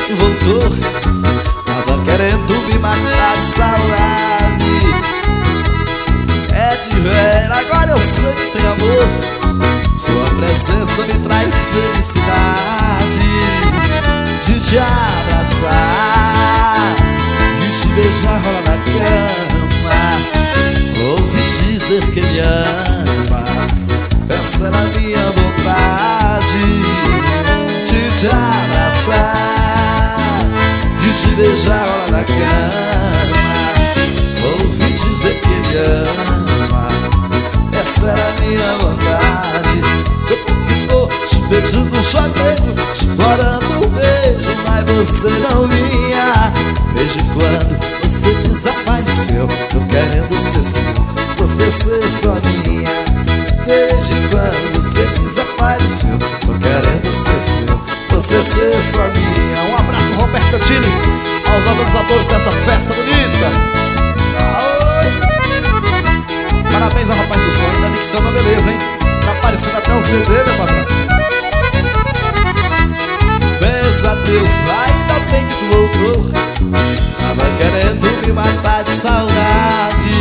tu voltou. Tava querendo me matar de saudade. É de velho, agora eu sei que tem amor. Sua presença me traz felicidade. De te abraçar, de te beijar, rola na cama. Ouvi dizer que me ama, essa era a minha vontade. De te abraçar, de te beijar, rola na cama. Ouvi dizer que me ama, essa era a minha vontade. Eu tô te beijando, chorando, te implorando um beijo, mas você não vinha. Desde quando você desapareceu, tô querendo ser seu, você ser só minha. Desde quando você desapareceu, tô querendo ser seu, você ser só minha. Um abraço, Roberto Tini, aos organizadores dessa festa bonita. Parabéns ao rapaz do som, ainda a dicção da beleza, hein? Tá aparecendo até o CD, meu patrão. Pensa Deus, ainda bem que tu voltou. Tava querendo me matar de saudade.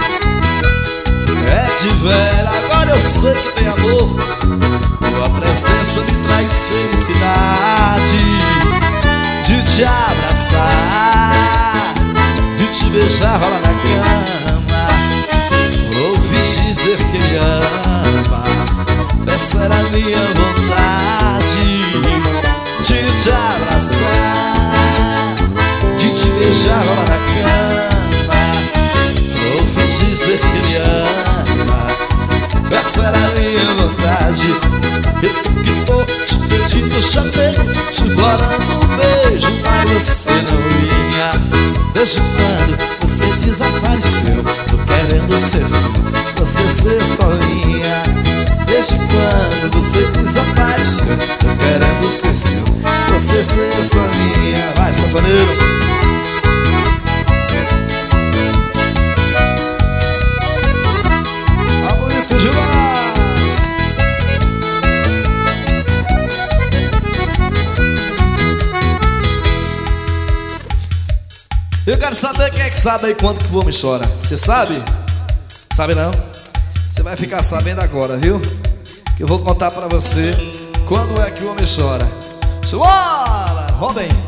É de velho, agora eu sei que tem amor. Tua presença me traz felicidade. De te abraçar, de te beijar, rola na cama. Ouvi dizer que me ama, essa era a minha vontade. De te abraçar, de te beijar, rola na cama. Ouvi dizer que me ama, essa era a minha vontade. Eu que tô te pedindo, chamei, te implorando um beijo, mas você não vinha. Desde quando você desapareceu, tô querendo ser seu, você ser só minha. Desde quando você desapareceu, tô querendo ser seu, você ser só minha. Vai, sanfoneiro. Tá bonito demais. Eu quero saber quem é que sabe aí quando que o homem chora. Você sabe? Sabe não? Você vai ficar sabendo agora, viu? Que eu vou contar pra você quando é que o homem chora. Bora! Rodem!